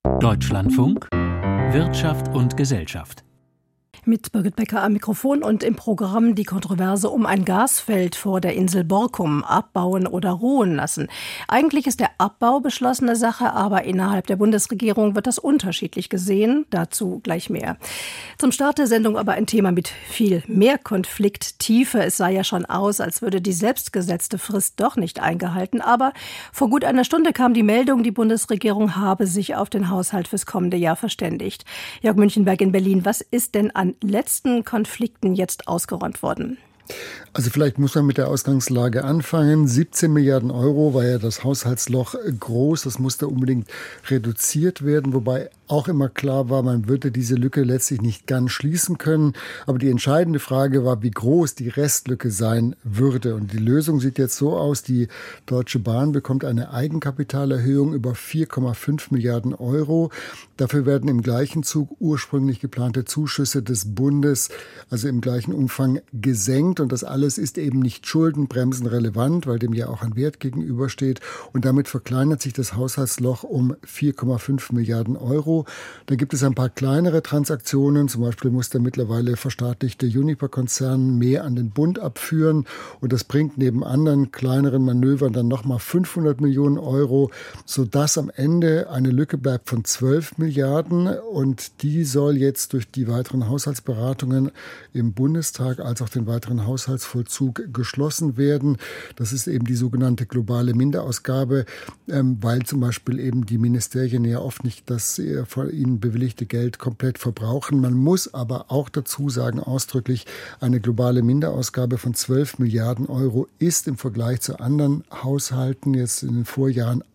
Deutschlandfunk Wirtschaft und Gesellschaft. Mit Birgit Becker am Mikrofon und im Programm die Kontroverse um ein Gasfeld vor der Insel Borkum abbauen oder ruhen lassen. Eigentlich ist der Abbau beschlossene Sache, aber innerhalb der Bundesregierung wird das unterschiedlich gesehen. Dazu gleich mehr. Zum Start der Sendung aber ein Thema mit viel mehr Konflikttiefe. Es sah ja schon aus, als würde die selbstgesetzte Frist doch nicht eingehalten. Aber vor gut einer Stunde kam die Meldung, die Bundesregierung habe sich auf den Haushalt fürs kommende Jahr verständigt. Jörg Münchenberg in Berlin, was ist denn an letzten Konflikten jetzt ausgeräumt worden? Also vielleicht muss man mit der Ausgangslage anfangen. 17 Milliarden Euro war ja das Haushaltsloch groß. Das musste unbedingt reduziert werden, wobei auch immer klar war, man würde diese Lücke letztlich nicht ganz schließen können. Aber die entscheidende Frage war, wie groß die Restlücke sein würde. Und die Lösung sieht jetzt so aus, die Deutsche Bahn bekommt eine Eigenkapitalerhöhung über 4,5 Milliarden Euro. Dafür werden im gleichen Zug ursprünglich geplante Zuschüsse des Bundes, also im gleichen Umfang, gesenkt. Und das alles ist eben nicht schuldenbremsenrelevant, weil dem ja auch ein Wert gegenübersteht. Und damit verkleinert sich das Haushaltsloch um 4,5 Milliarden Euro. Da gibt es ein paar kleinere Transaktionen. Zum Beispiel muss der mittlerweile verstaatlichte Uniper-Konzern mehr an den Bund abführen. Und das bringt neben anderen kleineren Manövern dann nochmal 500 Millionen Euro, sodass am Ende eine Lücke bleibt von 12 Milliarden. Und die soll jetzt durch die weiteren Haushaltsberatungen im Bundestag als auch den weiteren Haushaltsvollzug geschlossen werden. Das ist eben die sogenannte globale Minderausgabe, weil zum Beispiel eben die Ministerien ja oft nicht das von ihnen bewilligte Geld komplett verbrauchen. Man muss aber auch dazu sagen, ausdrücklich, eine globale Minderausgabe von 12 Milliarden Euro ist im Vergleich zu anderen Haushalten jetzt in den Vorjahren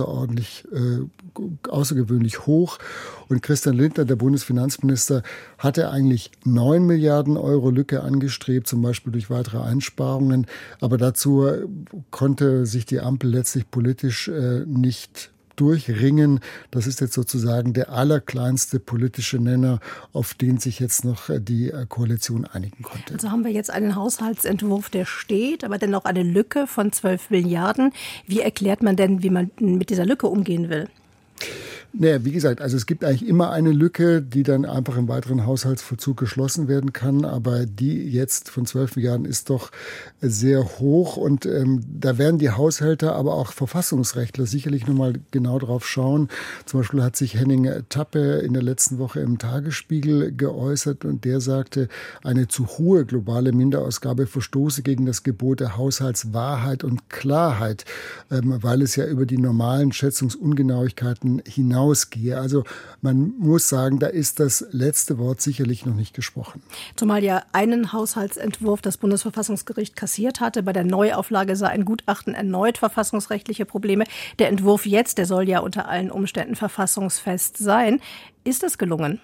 außergewöhnlich hoch. Und Christian Lindner, der Bundesfinanzminister, hatte eigentlich 9 Milliarden Euro Lücke angestrebt, zum Beispiel durch weitere Einsparungen. Aber dazu konnte sich die Ampel letztlich politisch nicht durchringen. Das ist jetzt sozusagen der allerkleinste politische Nenner, auf den sich jetzt noch die Koalition einigen konnte. Also haben wir jetzt einen Haushaltsentwurf, der steht, aber dennoch eine Lücke von 12 Milliarden. Wie erklärt man denn, wie man mit dieser Lücke umgehen will? Naja, wie gesagt, also es gibt eigentlich immer eine Lücke, die dann einfach im weiteren Haushaltsvollzug geschlossen werden kann. Aber die jetzt von 12 Milliarden ist doch sehr hoch. Und da werden die Haushälter, aber auch Verfassungsrechtler sicherlich nochmal genau drauf schauen. Zum Beispiel hat sich Henning Tappe in der letzten Woche im Tagesspiegel geäußert und der sagte, eine zu hohe globale Minderausgabe verstoße gegen das Gebot der Haushaltswahrheit und Klarheit, weil es ja über die normalen Schätzungsungenauigkeiten hinausgehe. Also man muss sagen, da ist das letzte Wort sicherlich noch nicht gesprochen. Zumal ja einen Haushaltsentwurf das Bundesverfassungsgericht kassiert hatte. Bei der Neuauflage sah ein Gutachten erneut verfassungsrechtliche Probleme. Der Entwurf jetzt, der soll ja unter allen Umständen verfassungsfest sein. Ist das gelungen?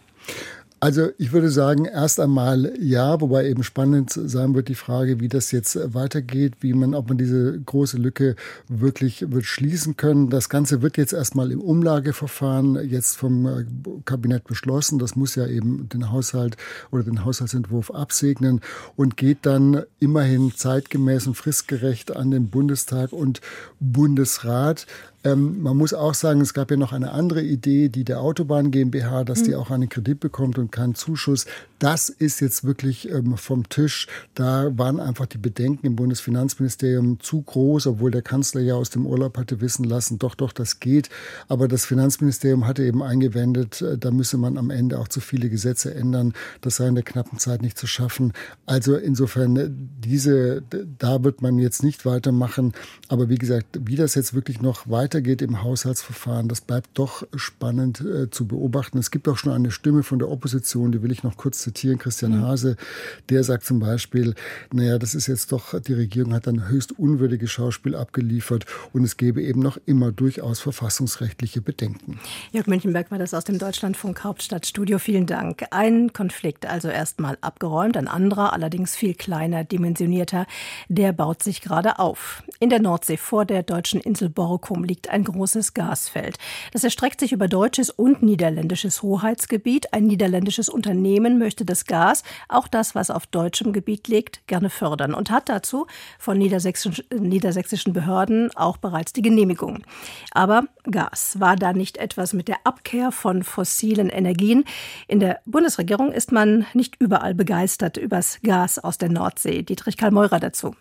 Also ich würde sagen, erst einmal ja, wobei eben spannend sein wird die Frage, wie das jetzt weitergeht, ob man diese große Lücke wirklich wird schließen können. Das Ganze wird jetzt erstmal im Umlageverfahren jetzt vom Kabinett beschlossen. Das muss ja eben den Haushalt oder den Haushaltsentwurf absegnen und geht dann immerhin zeitgemäß und fristgerecht an den Bundestag und Bundesrat. Man muss auch sagen, es gab ja noch eine andere Idee, die der Autobahn GmbH, dass die auch einen Kredit bekommt und keinen Zuschuss. Das ist jetzt wirklich vom Tisch. Da waren einfach die Bedenken im Bundesfinanzministerium zu groß, obwohl der Kanzler ja aus dem Urlaub hatte wissen lassen, doch, das geht. Aber das Finanzministerium hatte eben eingewendet, da müsse man am Ende auch zu viele Gesetze ändern. Das sei in der knappen Zeit nicht zu schaffen. Also insofern, da wird man jetzt nicht weitermachen. Aber wie gesagt, wie das jetzt wirklich noch weitergeht im Haushaltsverfahren, das bleibt doch spannend zu beobachten. Es gibt auch schon eine Stimme von der Opposition, die will ich noch kurz zitieren, Christian Hase, der sagt zum Beispiel, das ist jetzt doch, die Regierung hat ein höchst unwürdiges Schauspiel abgeliefert und es gäbe eben noch immer durchaus verfassungsrechtliche Bedenken. Jörg Münchenberg war das aus dem Deutschlandfunk Hauptstadtstudio. Vielen Dank. Ein Konflikt also erstmal abgeräumt, ein anderer, allerdings viel kleiner dimensionierter, der baut sich gerade auf. In der Nordsee vor der deutschen Insel Borkum liegt ein großes Gasfeld. Das erstreckt sich über deutsches und niederländisches Hoheitsgebiet. Ein niederländisches Unternehmen möchte möchte das Gas, auch das, was auf deutschem Gebiet liegt, gerne fördern und hat dazu von niedersächsischen Behörden auch bereits die Genehmigung. Aber Gas war da nicht etwas mit der Abkehr von fossilen Energien. In der Bundesregierung ist man nicht überall begeistert übers Gas aus der Nordsee. Dietrich Karl-Meurer dazu.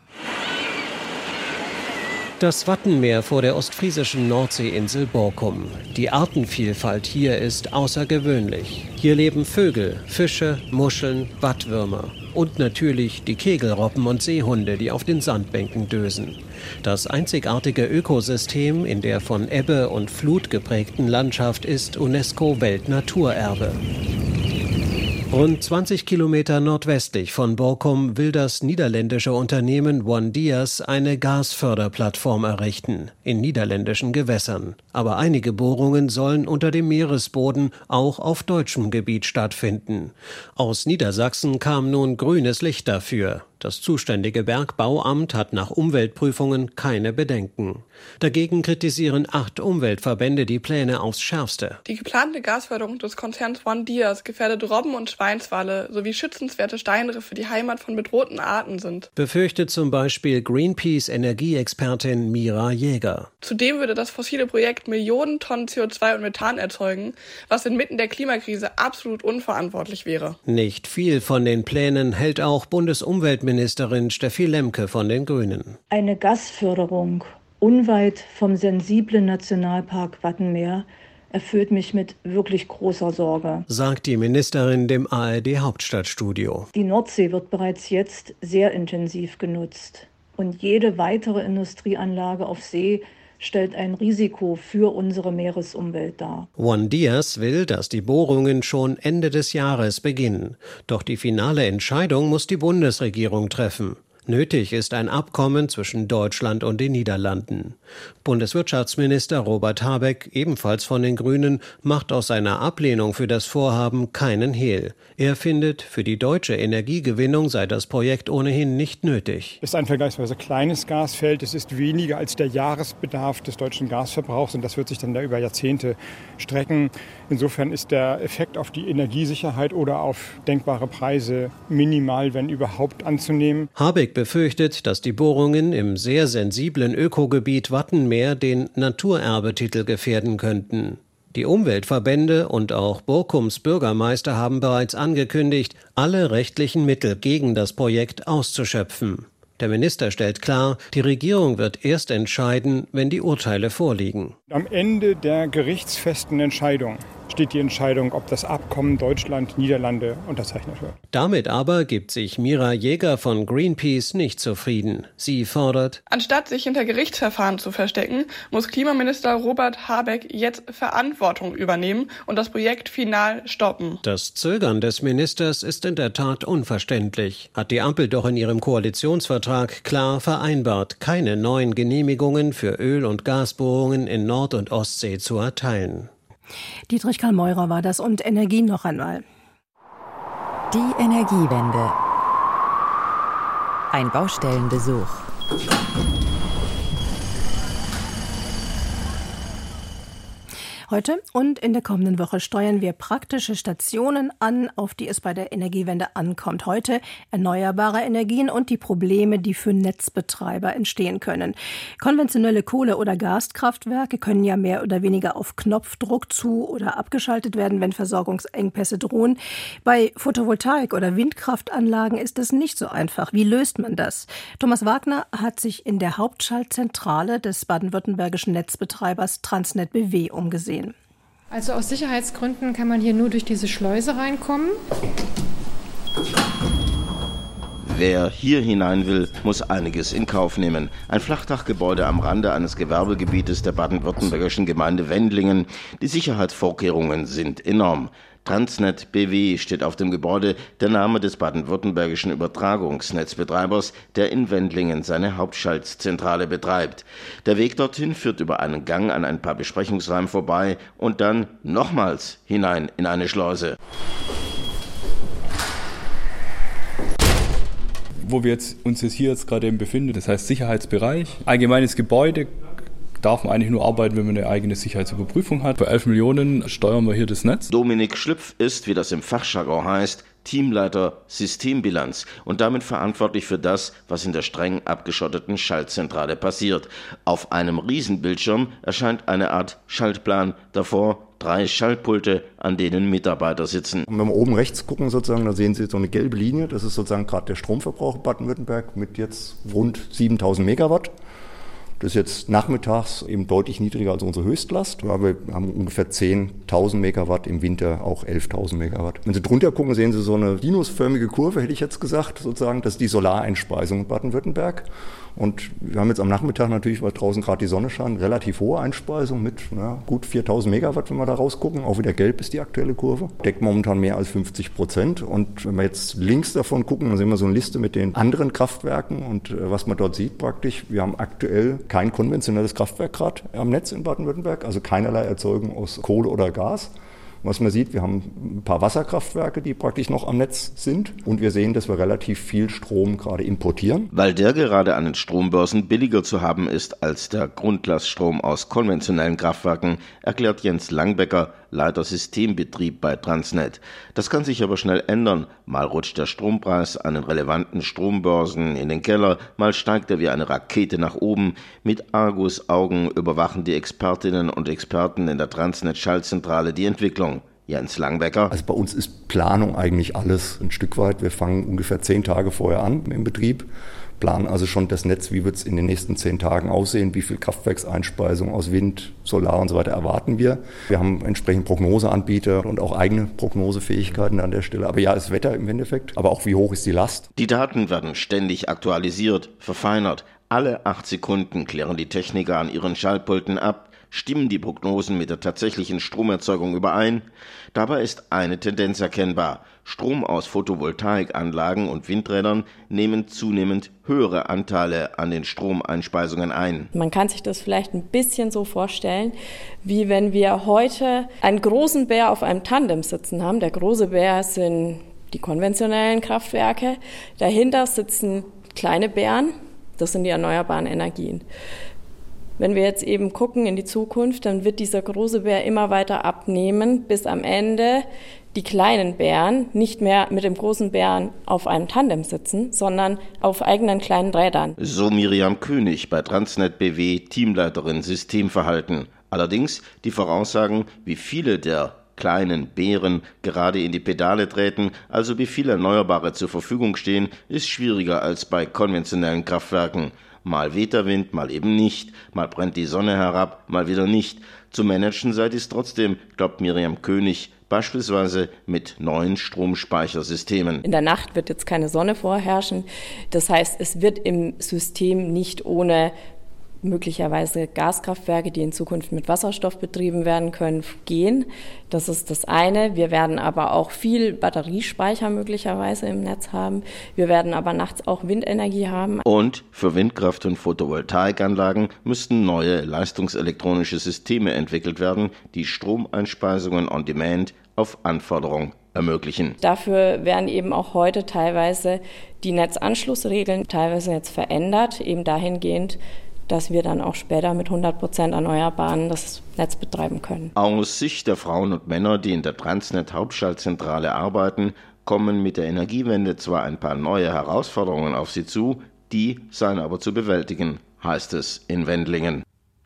Das Wattenmeer vor der ostfriesischen Nordseeinsel Borkum. Die Artenvielfalt hier ist außergewöhnlich. Hier leben Vögel, Fische, Muscheln, Wattwürmer und natürlich die Kegelrobben und Seehunde, die auf den Sandbänken dösen. Das einzigartige Ökosystem in der von Ebbe und Flut geprägten Landschaft ist UNESCO-Weltnaturerbe. Rund 20 Kilometer nordwestlich von Borkum will das niederländische Unternehmen ONE-Dyas eine Gasförderplattform errichten, in niederländischen Gewässern. Aber einige Bohrungen sollen unter dem Meeresboden auch auf deutschem Gebiet stattfinden. Aus Niedersachsen kam nun grünes Licht dafür. Das zuständige Bergbauamt hat nach Umweltprüfungen keine Bedenken. Dagegen kritisieren 8 Umweltverbände die Pläne aufs Schärfste. Die geplante Gasförderung des Konzerns ONE-Dyas gefährdet Robben- und Schweinswale sowie schützenswerte Steinriffe, die Heimat von bedrohten Arten sind. Befürchtet zum Beispiel Greenpeace-Energieexpertin Mira Jäger. Zudem würde das fossile Projekt Millionen Tonnen CO2 und Methan erzeugen, was inmitten der Klimakrise absolut unverantwortlich wäre. Nicht viel von den Plänen hält auch Bundesumweltministerin Steffi Lemke von den Grünen. Eine Gasförderung unweit vom sensiblen Nationalpark Wattenmeer erfüllt mich mit wirklich großer Sorge, sagt die Ministerin dem ARD-Hauptstadtstudio. Die Nordsee wird bereits jetzt sehr intensiv genutzt. Und jede weitere Industrieanlage auf See stellt ein Risiko für unsere Meeresumwelt dar. ONE-Dyas will, dass die Bohrungen schon Ende des Jahres beginnen. Doch die finale Entscheidung muss die Bundesregierung treffen. Nötig ist ein Abkommen zwischen Deutschland und den Niederlanden. Bundeswirtschaftsminister Robert Habeck, ebenfalls von den Grünen, macht aus seiner Ablehnung für das Vorhaben keinen Hehl. Er findet, für die deutsche Energiegewinnung sei das Projekt ohnehin nicht nötig. Es ist ein vergleichsweise kleines Gasfeld. Es ist weniger als der Jahresbedarf des deutschen Gasverbrauchs und das wird sich dann da über Jahrzehnte strecken. Insofern ist der Effekt auf die Energiesicherheit oder auf denkbare Preise minimal, wenn überhaupt, anzunehmen. Habeck befürchtet, dass die Bohrungen im sehr sensiblen Ökogebiet Wattenmeer den Naturerbetitel gefährden könnten. Die Umweltverbände und auch Borkums Bürgermeister haben bereits angekündigt, alle rechtlichen Mittel gegen das Projekt auszuschöpfen. Der Minister stellt klar, die Regierung wird erst entscheiden, wenn die Urteile vorliegen. Am Ende der gerichtsfesten Entscheidung steht die Entscheidung, ob das Abkommen Deutschland-Niederlande unterzeichnet wird. Damit aber gibt sich Mira Jäger von Greenpeace nicht zufrieden. Sie fordert: Anstatt sich hinter Gerichtsverfahren zu verstecken, muss Klimaminister Robert Habeck jetzt Verantwortung übernehmen und das Projekt final stoppen. Das Zögern des Ministers ist in der Tat unverständlich. Hat die Ampel doch in ihrem Koalitionsvertrag klar vereinbart, keine neuen Genehmigungen für Öl- und Gasbohrungen in Nord- und Ostsee zu erteilen. Dietrich Karl-Meurer war das und Energie noch einmal. Die Energiewende. Ein Baustellenbesuch. Heute und in der kommenden Woche steuern wir praktische Stationen an, auf die es bei der Energiewende ankommt. Heute erneuerbare Energien und die Probleme, die für Netzbetreiber entstehen können. Konventionelle Kohle- oder Gaskraftwerke können ja mehr oder weniger auf Knopfdruck zu- oder abgeschaltet werden, wenn Versorgungsengpässe drohen. Bei Photovoltaik- oder Windkraftanlagen ist das nicht so einfach. Wie löst man das? Thomas Wagner hat sich in der Hauptschaltzentrale des baden-württembergischen Netzbetreibers Transnet BW umgesehen. Also aus Sicherheitsgründen kann man hier nur durch diese Schleuse reinkommen. Wer hier hinein will, muss einiges in Kauf nehmen. Ein Flachdachgebäude am Rande eines Gewerbegebietes der baden-württembergischen Gemeinde Wendlingen. Die Sicherheitsvorkehrungen sind enorm. Transnet BW steht auf dem Gebäude, der Name des baden-württembergischen Übertragungsnetzbetreibers, der in Wendlingen seine Hauptschaltzentrale betreibt. Der Weg dorthin führt über einen Gang an ein paar Besprechungsräumen vorbei und dann nochmals hinein in eine Schleuse. Wo wir uns hier gerade befinden, das heißt Sicherheitsbereich, allgemeines Gebäude, darf man eigentlich nur arbeiten, wenn man eine eigene Sicherheitsüberprüfung hat. Für 11 Millionen steuern wir hier das Netz. Dominik Schlüpf ist, wie das im Fachjargon heißt, Teamleiter Systembilanz und damit verantwortlich für das, was in der streng abgeschotteten Schaltzentrale passiert. Auf einem Riesenbildschirm erscheint eine Art Schaltplan, davor 3 Schaltpulte, an denen Mitarbeiter sitzen. Und wenn wir oben rechts gucken, sozusagen, da sehen Sie so eine gelbe Linie. Das ist sozusagen gerade der Stromverbrauch Baden-Württemberg mit jetzt rund 7.000 Megawatt. Das ist jetzt nachmittags eben deutlich niedriger als unsere Höchstlast. Wir haben ungefähr 10.000 Megawatt, im Winter auch 11.000 Megawatt. Wenn Sie drunter gucken, sehen Sie so eine sinusförmige Kurve, hätte ich jetzt gesagt, sozusagen. Das ist die Solareinspeisung in Baden-Württemberg. Und wir haben jetzt am Nachmittag natürlich, weil draußen gerade die Sonne scheint, relativ hohe Einspeisung mit gut 4.000 Megawatt, wenn wir da rausgucken. Auch wieder gelb ist die aktuelle Kurve. Deckt momentan mehr als 50%. Und wenn wir jetzt links davon gucken, dann sehen wir so eine Liste mit den anderen Kraftwerken. Und was man dort sieht praktisch, wir haben aktuell kein konventionelles Kraftwerk gerade am Netz in Baden-Württemberg, also keinerlei Erzeugung aus Kohle oder Gas. Was man sieht, wir haben ein paar Wasserkraftwerke, die praktisch noch am Netz sind. Und wir sehen, dass wir relativ viel Strom gerade importieren. Weil der gerade an den Strombörsen billiger zu haben ist als der Grundlaststrom aus konventionellen Kraftwerken, erklärt Jens Langbecker, Leiter Systembetrieb bei Transnet. Das kann sich aber schnell ändern. Mal rutscht der Strompreis an den relevanten Strombörsen in den Keller, mal steigt er wie eine Rakete nach oben. Mit Argusaugen überwachen die Expertinnen und Experten in der Transnet-Schaltzentrale die Entwicklung. Jens Langbecker. Also bei uns ist Planung eigentlich alles ein Stück weit. Wir fangen ungefähr 10 Tage vorher an im Betrieb, planen also schon das Netz, wie wird es in den nächsten 10 Tagen aussehen, wie viel Kraftwerkseinspeisung aus Wind, Solar und so weiter erwarten wir. Wir haben entsprechend Prognoseanbieter und auch eigene Prognosefähigkeiten an der Stelle. Aber ja, das Wetter im Endeffekt, aber auch wie hoch ist die Last. Die Daten werden ständig aktualisiert, verfeinert. Alle 8 Sekunden klären die Techniker an ihren Schaltpulten ab. Stimmen die Prognosen mit der tatsächlichen Stromerzeugung überein? Dabei ist eine Tendenz erkennbar. Strom aus Photovoltaikanlagen und Windrädern nehmen zunehmend höhere Anteile an den Stromeinspeisungen ein. Man kann sich das vielleicht ein bisschen so vorstellen, wie wenn wir heute einen großen Bär auf einem Tandem sitzen haben. Der große Bär sind die konventionellen Kraftwerke. Dahinter sitzen kleine Bären, das sind die erneuerbaren Energien. Wenn wir jetzt eben gucken in die Zukunft, dann wird dieser große Bär immer weiter abnehmen, bis am Ende die kleinen Bären nicht mehr mit dem großen Bären auf einem Tandem sitzen, sondern auf eigenen kleinen Rädern. So Miriam König bei Transnet BW, Teamleiterin Systemverhalten. Allerdings die Voraussagen, wie viele der kleinen Bären gerade in die Pedale treten, also wie viele Erneuerbare zur Verfügung stehen, ist schwieriger als bei konventionellen Kraftwerken. Mal weht der Wind, mal eben nicht, mal brennt die Sonne herab, mal wieder nicht. Zu managen sei dies trotzdem, glaubt Miriam König, beispielsweise mit neuen Stromspeichersystemen. In der Nacht wird jetzt keine Sonne vorherrschen, das heißt, es wird im System nicht ohne möglicherweise Gaskraftwerke, die in Zukunft mit Wasserstoff betrieben werden können, gehen. Das ist das eine. Wir werden aber auch viel Batteriespeicher möglicherweise im Netz haben. Wir werden aber nachts auch Windenergie haben. Und für Windkraft- und Photovoltaikanlagen müssten neue leistungselektronische Systeme entwickelt werden, die Stromeinspeisungen on Demand auf Anforderung ermöglichen. Dafür werden eben auch heute teilweise die Netzanschlussregeln teilweise jetzt verändert, eben dahingehend, dass wir dann auch später mit 100% Erneuerbaren das Netz betreiben können. Aus Sicht der Frauen und Männer, die in der Transnet-Hauptschaltzentrale arbeiten, kommen mit der Energiewende zwar ein paar neue Herausforderungen auf sie zu, die seien aber zu bewältigen, heißt es in Wendlingen.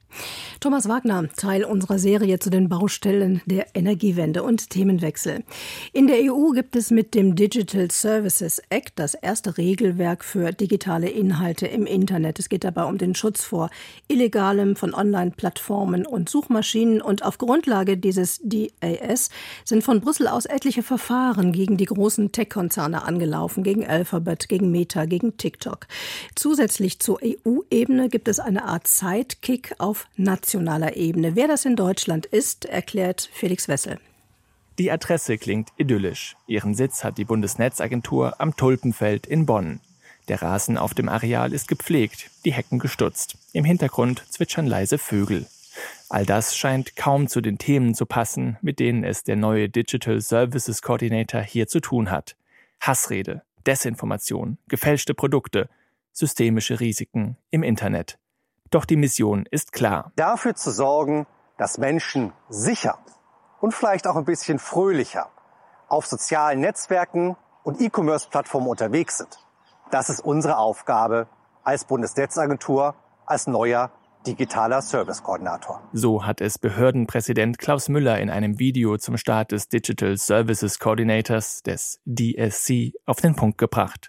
Thomas Wagner, Teil unserer Serie zu den Baustellen der Energiewende und Themenwechsel. In der EU gibt es mit dem Digital Services Act das erste Regelwerk für digitale Inhalte im Internet. Es geht dabei um den Schutz vor Illegalem von Online-Plattformen und Suchmaschinen. Und auf Grundlage dieses DAS sind von Brüssel aus etliche Verfahren gegen die großen Tech-Konzerne angelaufen, gegen Alphabet, gegen Meta, gegen TikTok. Zusätzlich zur EU-Ebene gibt es eine Art Sidekick auf nationaler Ebene. Wer das in Deutschland ist, erklärt Felix Wessel. Die Adresse klingt idyllisch. Ihren Sitz hat die Bundesnetzagentur am Tulpenfeld in Bonn. Der Rasen auf dem Areal ist gepflegt, die Hecken gestutzt. Im Hintergrund zwitschern leise Vögel. All das scheint kaum zu den Themen zu passen, mit denen es der neue Digital Services Coordinator hier zu tun hat. Hassrede, Desinformation, gefälschte Produkte, systemische Risiken im Internet. Doch die Mission ist klar. Dafür zu sorgen, dass Menschen sicher und vielleicht auch ein bisschen fröhlicher auf sozialen Netzwerken und E-Commerce-Plattformen unterwegs sind. Das ist unsere Aufgabe als Bundesnetzagentur, als neuer digitaler Service-Koordinator. So hat es Behördenpräsident Klaus Müller in einem Video zum Start des Digital Services Coordinators, des DSC, auf den Punkt gebracht.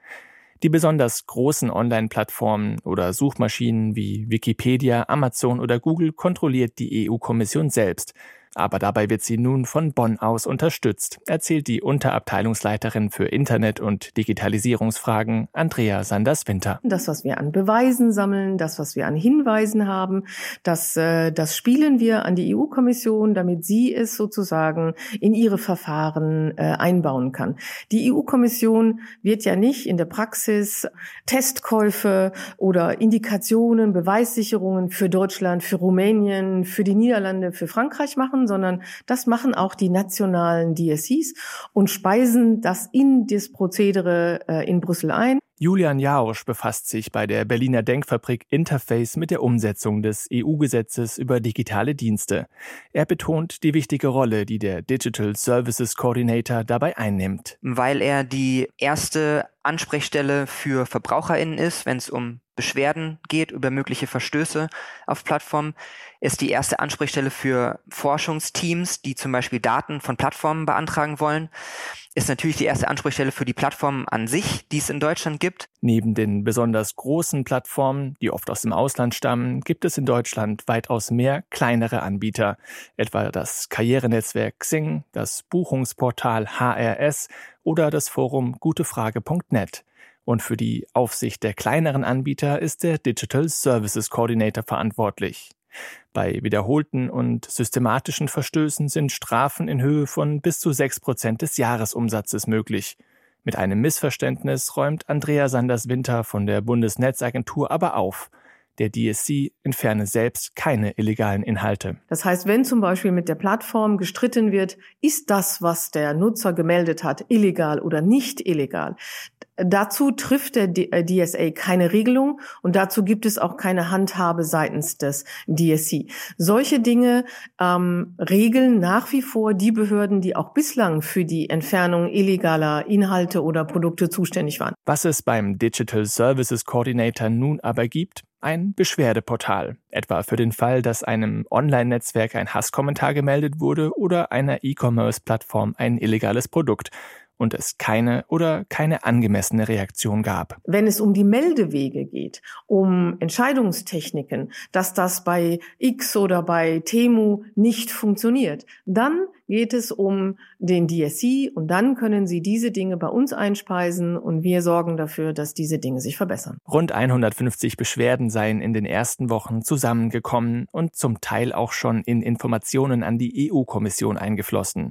Die besonders großen Online-Plattformen oder Suchmaschinen wie Wikipedia, Amazon oder Google kontrolliert die EU-Kommission selbst. Aber dabei wird sie nun von Bonn aus unterstützt, erzählt die Unterabteilungsleiterin für Internet- und Digitalisierungsfragen Andrea Sanders-Winter. Das, was wir an Beweisen sammeln, das, was wir an Hinweisen haben, das spielen wir an die EU-Kommission, damit sie es sozusagen in ihre Verfahren einbauen kann. Die EU-Kommission wird ja nicht in der Praxis Testkäufe oder Indikationen, Beweissicherungen für Deutschland, für Rumänien, für die Niederlande, für Frankreich machen, sondern das machen auch die nationalen DSCs und speisen das in das Prozedere in Brüssel ein. Julian Jausch befasst sich bei der Berliner Denkfabrik Interface mit der Umsetzung des EU-Gesetzes über digitale Dienste. Er betont die wichtige Rolle, die der Digital Services Coordinator dabei einnimmt. Weil er die erste Ansprechstelle für VerbraucherInnen ist, wenn es um Beschwerden geht über mögliche Verstöße auf Plattformen, ist die erste Ansprechstelle für Forschungsteams, die zum Beispiel Daten von Plattformen beantragen wollen, ist natürlich die erste Ansprechstelle für die Plattformen an sich, die es in Deutschland gibt. Neben den besonders großen Plattformen, die oft aus dem Ausland stammen, gibt es in Deutschland weitaus mehr kleinere Anbieter, etwa das Karrierenetzwerk Xing, das Buchungsportal HRS oder das Forum gutefrage.net. Und für die Aufsicht der kleineren Anbieter ist der Digital Services Coordinator verantwortlich. Bei wiederholten und systematischen Verstößen sind Strafen in Höhe von bis zu 6% des Jahresumsatzes möglich. Mit einem Missverständnis räumt Andrea Sanders-Winter von der Bundesnetzagentur aber auf. Der DSC entferne selbst keine illegalen Inhalte. Das heißt, wenn zum Beispiel mit der Plattform gestritten wird, ist das, was der Nutzer gemeldet hat, illegal oder nicht illegal, dazu trifft der DSA keine Regelung und dazu gibt es auch keine Handhabe seitens des DSC. Solche Dinge regeln nach wie vor die Behörden, die auch bislang für die Entfernung illegaler Inhalte oder Produkte zuständig waren. Was es beim Digital Services Coordinator nun aber gibt, ein Beschwerdeportal, etwa für den Fall, dass einem Online-Netzwerk ein Hasskommentar gemeldet wurde oder einer E-Commerce-Plattform ein illegales Produkt und es keine angemessene Reaktion gab. Wenn es um die Meldewege geht, um Entscheidungstechniken, dass das bei X oder bei Temu nicht funktioniert, dann geht es um den DSC und dann können Sie diese Dinge bei uns einspeisen und wir sorgen dafür, dass diese Dinge sich verbessern. Rund 150 Beschwerden seien in den ersten Wochen zusammengekommen und zum Teil auch schon in Informationen an die EU-Kommission eingeflossen.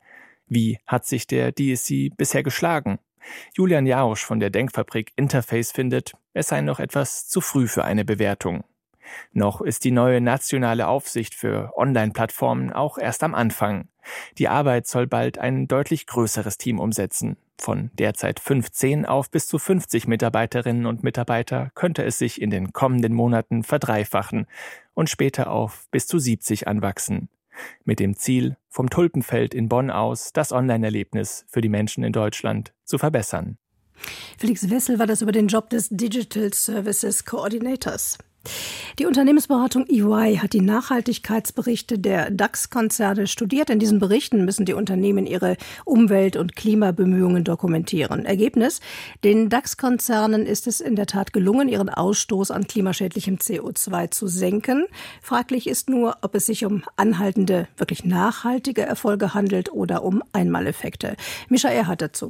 Wie hat sich der DSC bisher geschlagen? Julian Jausch von der Denkfabrik Interface findet, es sei noch etwas zu früh für eine Bewertung. Noch ist die neue nationale Aufsicht für Online-Plattformen auch erst am Anfang. Die Arbeit soll bald ein deutlich größeres Team umsetzen. Von derzeit 15 auf bis zu 50 Mitarbeiterinnen und Mitarbeiter könnte es sich in den kommenden Monaten verdreifachen und später auf bis zu 70 anwachsen. Mit dem Ziel, vom Tulpenfeld in Bonn aus das Online-Erlebnis für die Menschen in Deutschland zu verbessern. Felix Wessel war das über den Job des Digital Services Coordinators. Die Unternehmensberatung EY hat die Nachhaltigkeitsberichte der DAX-Konzerne studiert. In diesen Berichten müssen die Unternehmen ihre Umwelt- und Klimabemühungen dokumentieren. Ergebnis: Den DAX-Konzernen ist es in der Tat gelungen, ihren Ausstoß an klimaschädlichem CO2 zu senken. Fraglich ist nur, ob es sich um anhaltende, wirklich nachhaltige Erfolge handelt oder um Einmaleffekte. Mischa Erhardt dazu.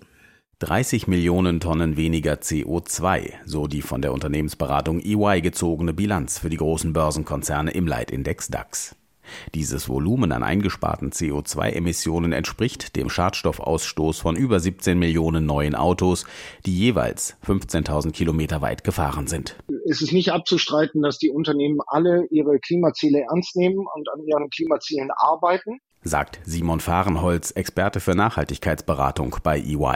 30 Millionen Tonnen weniger CO2, so die von der Unternehmensberatung EY gezogene Bilanz für die großen Börsenkonzerne im Leitindex DAX. Dieses Volumen an eingesparten CO2-Emissionen entspricht dem Schadstoffausstoß von über 17 Millionen neuen Autos, die jeweils 15.000 Kilometer weit gefahren sind. Es ist nicht abzustreiten, dass die Unternehmen alle ihre Klimaziele ernst nehmen und an ihren Klimazielen arbeiten, sagt Simon Fahrenholz, Experte für Nachhaltigkeitsberatung bei EY.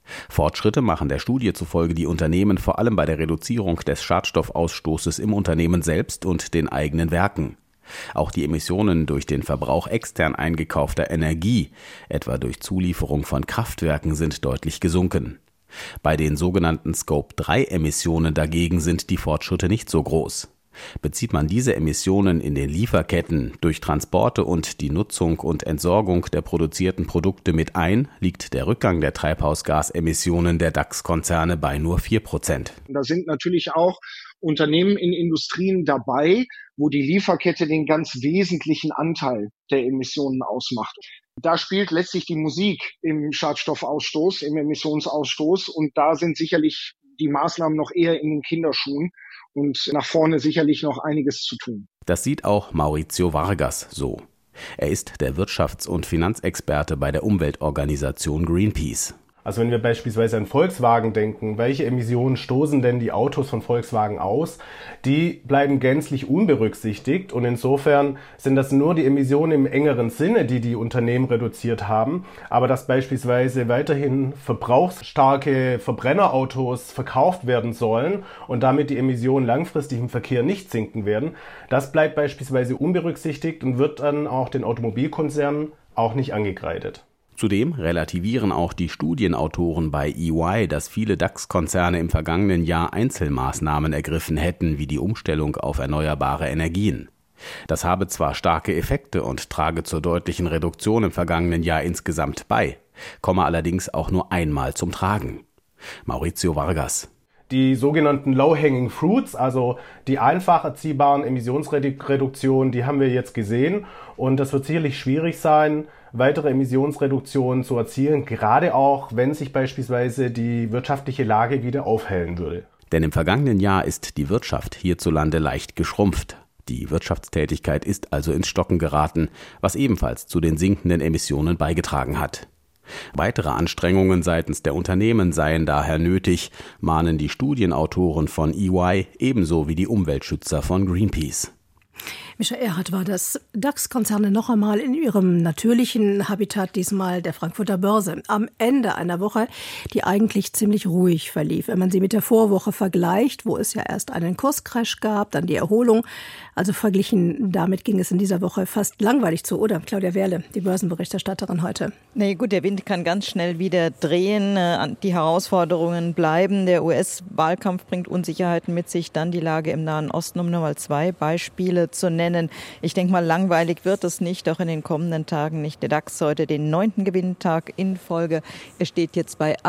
Fortschritte machen der Studie zufolge die Unternehmen vor allem bei der Reduzierung des Schadstoffausstoßes im Unternehmen selbst und den eigenen Werken. Auch die Emissionen durch den Verbrauch extern eingekaufter Energie, etwa durch Zulieferung von Kraftwerken, sind deutlich gesunken. Bei den sogenannten Scope-3-Emissionen dagegen sind die Fortschritte nicht so groß. Bezieht man diese Emissionen in den Lieferketten durch Transporte und die Nutzung und Entsorgung der produzierten Produkte mit ein, liegt der Rückgang der Treibhausgasemissionen der DAX-Konzerne bei nur 4%. Da sind natürlich auch Unternehmen in Industrien dabei, wo die Lieferkette den ganz wesentlichen Anteil der Emissionen ausmacht. Da spielt letztlich die Musik im Schadstoffausstoß, im Emissionsausstoß, und da sind sicherlich die Maßnahmen noch eher in den Kinderschuhen und nach vorne sicherlich noch einiges zu tun. Das sieht auch Maurizio Vargas so. Er ist der Wirtschafts- und Finanzexperte bei der Umweltorganisation Greenpeace. Also wenn wir beispielsweise an Volkswagen denken, welche Emissionen stoßen denn die Autos von Volkswagen aus? Die bleiben gänzlich unberücksichtigt und insofern sind das nur die Emissionen im engeren Sinne, die die Unternehmen reduziert haben. Aber dass beispielsweise weiterhin verbrauchsstarke Verbrennerautos verkauft werden sollen und damit die Emissionen langfristig im Verkehr nicht sinken werden, das bleibt beispielsweise unberücksichtigt und wird dann auch den Automobilkonzernen auch nicht angekreidet. Zudem relativieren auch die Studienautoren bei EY, dass viele DAX-Konzerne im vergangenen Jahr Einzelmaßnahmen ergriffen hätten, wie die Umstellung auf erneuerbare Energien. Das habe zwar starke Effekte und trage zur deutlichen Reduktion im vergangenen Jahr insgesamt bei, komme allerdings auch nur einmal zum Tragen. Maurizio Vargas. Die sogenannten Low-Hanging Fruits, also die einfach erziehbaren Emissionsreduktionen, die haben wir jetzt gesehen. Und das wird sicherlich schwierig sein, weitere Emissionsreduktionen zu erzielen, gerade auch, wenn sich beispielsweise die wirtschaftliche Lage wieder aufhellen würde. Denn im vergangenen Jahr ist die Wirtschaft hierzulande leicht geschrumpft. Die Wirtschaftstätigkeit ist also ins Stocken geraten, was ebenfalls zu den sinkenden Emissionen beigetragen hat. Weitere Anstrengungen seitens der Unternehmen seien daher nötig, mahnen die Studienautoren von EY ebenso wie die Umweltschützer von Greenpeace. Michael Erhardt war das. DAX-Konzerne noch einmal in ihrem natürlichen Habitat, diesmal der Frankfurter Börse. Am Ende einer Woche, die eigentlich ziemlich ruhig verlief. Wenn man sie mit der Vorwoche vergleicht, wo es ja erst einen Kurscrash gab, dann die Erholung. Also verglichen damit ging es in dieser Woche fast langweilig zu, oder? Claudia Wehrle, die Börsenberichterstatterin heute. Nee, gut, der Wind kann ganz schnell wieder drehen. Die Herausforderungen bleiben. Der US-Wahlkampf bringt Unsicherheiten mit sich. Dann die Lage im Nahen Osten, um nur mal 2 Beispiele zu nennen. Ich denke mal, langweilig wird es nicht, auch in den kommenden Tagen nicht. Der DAX heute den 9. Gewinntag in Folge. Er steht jetzt bei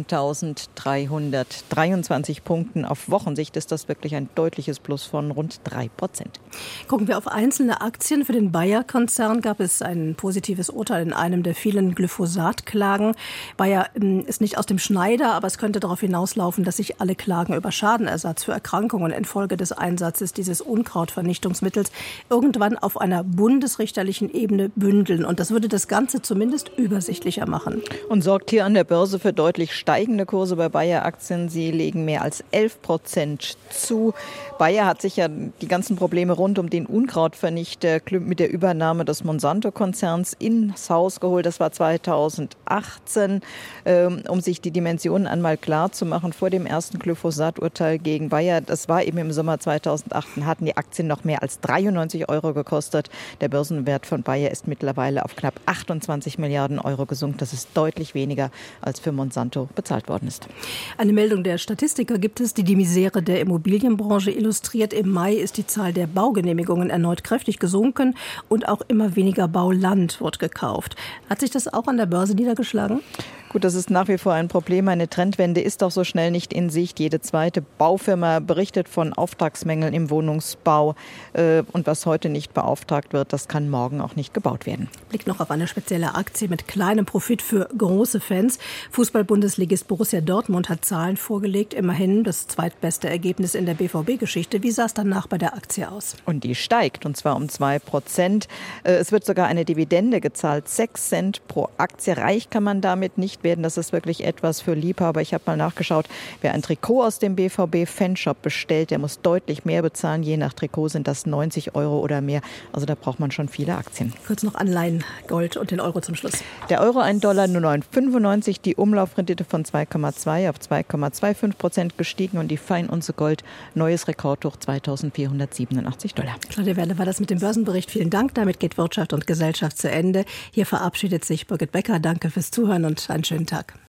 18.323 Punkten. Auf Wochensicht ist das wirklich ein deutliches Plus von rund 3%. Gucken wir auf einzelne Aktien. Für den Bayer-Konzern gab es ein positives Urteil in einem der vielen Glyphosat-Klagen. Bayer ist nicht aus dem Schneider, aber es könnte darauf hinauslaufen, dass sich alle Klagen über Schadenersatz für Erkrankungen infolge des Einsatzes dieses Unkrautvernichtungsmittels irgendwann auf einer bundesrichterlichen Ebene bündeln. Und das würde das Ganze zumindest übersichtlicher machen. Und sorgt hier an der Börse für deutlich steigende Kurse bei Bayer-Aktien. Sie legen mehr als 11% zu. Bayer hat sich ja die ganzen Probleme rund um den Unkrautvernichter mit der Übernahme des Monsanto-Konzerns ins Haus geholt. Das war 2018, um sich die Dimensionen einmal klar zu machen vor dem ersten Glyphosat-Urteil gegen Bayer. Das war eben im Sommer 2008, hatten die Aktien noch mehr als 93 € gekostet. Der Börsenwert von Bayer ist mittlerweile auf knapp 28 Milliarden € gesunken. Das ist deutlich weniger, als für Monsanto bezahlt worden ist. Eine Meldung der Statistiker gibt es, die die Misere der Immobilienbranche illustriert. Im Mai ist die Zahl der Baugenehmigungen erneut kräftig gesunken und auch immer weniger Bauland wird gekauft. Hat sich das auch an der Börse niedergeschlagen? Gut, das ist nach wie vor ein Problem. Eine Trendwende ist auch so schnell nicht in Sicht. Jede zweite Baufirma berichtet von Auftragsmängeln im Wohnungsbau. Und was heute nicht beauftragt wird, das kann morgen auch nicht gebaut werden. Blick noch auf eine spezielle Aktie mit kleinem Profit für große Fans. Fußball-Bundesligist Borussia Dortmund hat Zahlen vorgelegt. Immerhin das zweitbeste Ergebnis in der BVB-Geschichte. Wie sah es danach bei der Aktie aus? Und die steigt, und zwar um 2%. Es wird sogar eine Dividende gezahlt, 6 Cent pro Aktie. Reich kann man damit nicht werden. Das ist wirklich etwas für Liebhaber. Ich habe mal nachgeschaut, wer ein Trikot aus dem BVB-Fanshop bestellt, der muss deutlich mehr bezahlen. Je nach Trikot sind das 90 € oder mehr. Also da braucht man schon viele Aktien. Kurz noch Anleihen, Gold und den Euro zum Schluss. Der Euro $1 nur 9,95, die Umlaufrendite von 2,2 auf 2,25% gestiegen und die Feinunze Gold, neues Rekordhoch $2.487. Claudia Werle war das mit dem Börsenbericht. Vielen Dank. Damit geht Wirtschaft und Gesellschaft zu Ende. Hier verabschiedet sich Birgit Becker. Danke fürs Zuhören und einen schönen Tag.